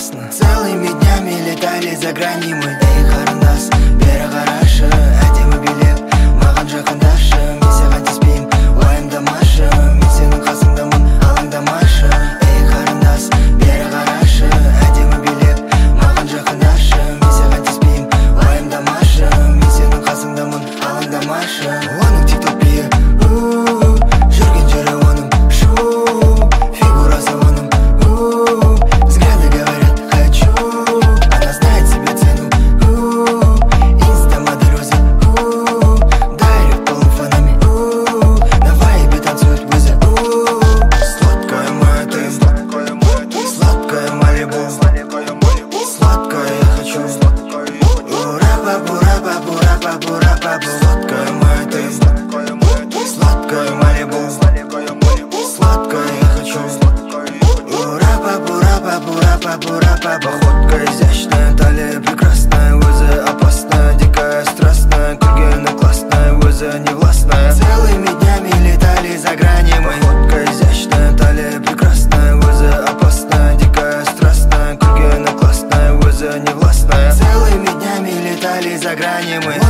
опасно. Целыми днями летали за грани мы. Эй, қарындас, бері қарашы, әдемі билеп маған жақындашы. Мен саған тиіспеймін, уайымдамашы, мен сенің қасыңдамын, алаңдамашы. Ей, қарындас, бері қарашы, әдемі билеп маған жақындашы. Мен саған тиіспеймін, уайымдамашы, мен сенің қасыңдамын, алаңдамашы. Оның тикток биі, жүрген жері оның шу, фигурасы оның взгляды говорят хочу. Она знает себе цену, инста-модель өзі, дайрект полон фанами, на вайбе танцует өзі. Сладкая моя ты, сладкая Малибу, сладкая я хочу. Ура-бабу, ра-бабу, ра-бабу, ра-бабу. Сладкая моя ты, сладкая Малибу, сладкая я хочу. Ура-бабу, ра-бабу, ра-бабу, ра-бабу. Походка изящная, талия прекрасная, өзі опасная, дикая, страстная, күлгені классная, өзі невластная. Целыми днями летали за грани мы. Походка изящная, талия прекрасная, өзі опасная, дикая, страстная, күлгені классная, өзі невластная. Целыми днями летали за грани мы.